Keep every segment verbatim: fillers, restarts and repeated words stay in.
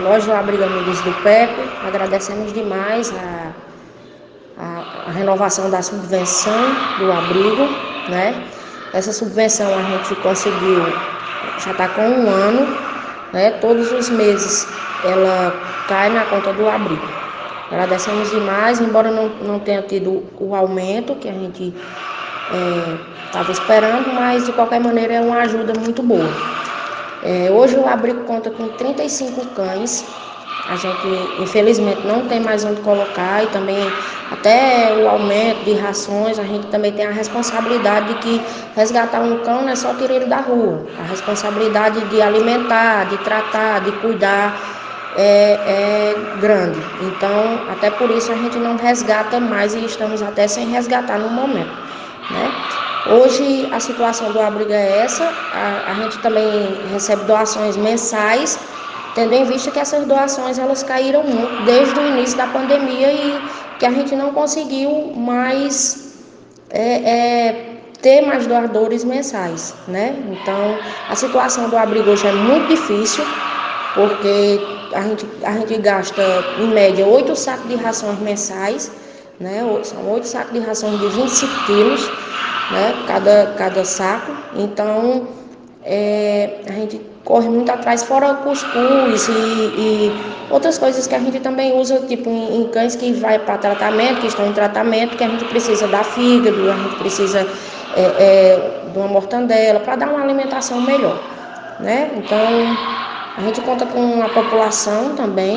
nós do Abrigo Amigos do Pepe agradecemos demais a, a, a renovação da subvenção do abrigo, né? Essa subvenção a gente conseguiu, já está com um ano, né? Todos os meses ela cai na conta do abrigo. Agradecemos demais, embora não, não tenha tido o aumento que a gente estava é, esperando, mas de qualquer maneira é uma ajuda muito boa. É, hoje o abrigo conta com trinta e cinco cães, a gente infelizmente não tem mais onde colocar, e também até o aumento de rações, a gente também tem a responsabilidade de que resgatar um cão não é só tirar ele da rua, a responsabilidade de alimentar, de tratar, de cuidar é, é grande. Então até por isso a gente não resgata mais e estamos até sem resgatar no momento, né? Hoje a situação do abrigo é essa, a, a gente também recebe doações mensais, tendo em vista que essas doações elas caíram muito desde o início da pandemia e que a gente não conseguiu mais é, é, ter mais doadores mensais, né? Então a situação do abrigo hoje é muito difícil, porque a gente, a gente gasta em média oito sacos de rações mensais, né? São oito sacos de rações de vinte e cinco quilos, né? Cada, cada saco. Então é, a gente corre muito atrás, fora cuscuz e, e outras coisas que a gente também usa, tipo em, em cães que vai para tratamento, que estão em tratamento, que a gente precisa dar fígado, a gente precisa é, é, de uma mortandela para dar uma alimentação melhor, né? Então a gente conta com a população também,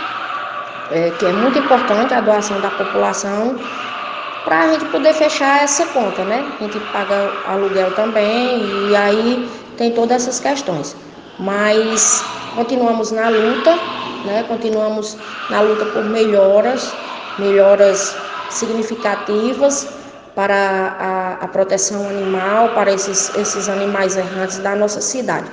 é, que é muito importante a doação da população, para a gente poder fechar essa conta, né? A gente paga aluguel também e aí tem todas essas questões. Mas continuamos na luta, né? Continuamos na luta por melhoras, melhoras significativas para a, a proteção animal, para esses, esses animais errantes da nossa cidade.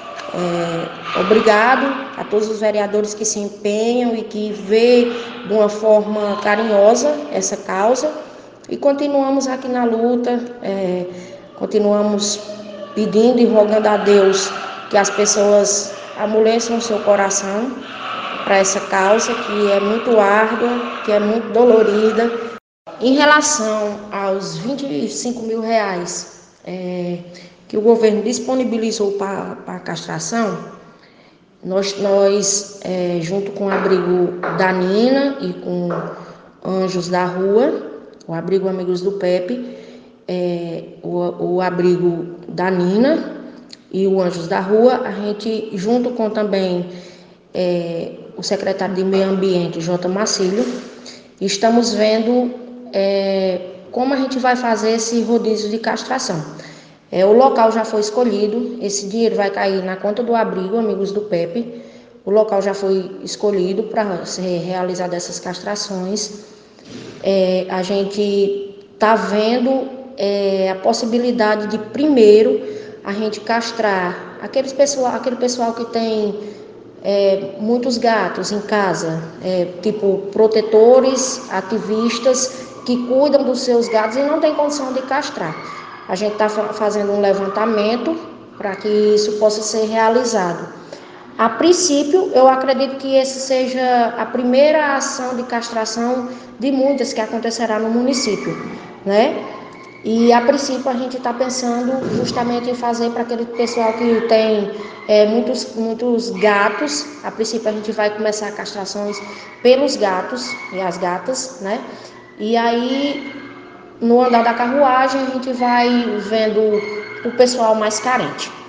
É, obrigado a todos os vereadores que se empenham e que vê de uma forma carinhosa essa causa. E continuamos aqui na luta, é, continuamos pedindo e rogando a Deus que as pessoas amoleçam o seu coração para essa causa que é muito árdua, que é muito dolorida. Em relação aos vinte e cinco mil reais é, que o governo disponibilizou para a castração, nós, nós é, junto com o abrigo da Nina e com Anjos da Rua, o abrigo Amigos do Pepe, é, o, o abrigo da Nina e o Anjos da Rua, a gente, junto com também é, o secretário de Meio Ambiente, J. Marcílio, estamos vendo é, como a gente vai fazer esse rodízio de castração. É, o local já foi escolhido, esse dinheiro vai cair na conta do abrigo Amigos do Pepe. O local já foi escolhido para ser realizado essas castrações. É, a gente está vendo é, a possibilidade de primeiro a gente castrar aqueles pessoal, aquele pessoal que tem é, muitos gatos em casa, é, tipo protetores, ativistas que cuidam dos seus gatos e não tem condição de castrar. A gente está fazendo um levantamento para que isso possa ser realizado. A princípio, eu acredito que essa seja a primeira ação de castração de muitas que acontecerá no município, né? E a princípio a gente está pensando justamente em fazer para aquele pessoal que tem é, muitos, muitos gatos. A princípio a gente vai começar castrações pelos gatos e as gatas, né? E aí no andar da carruagem a gente vai vendo o pessoal mais carente.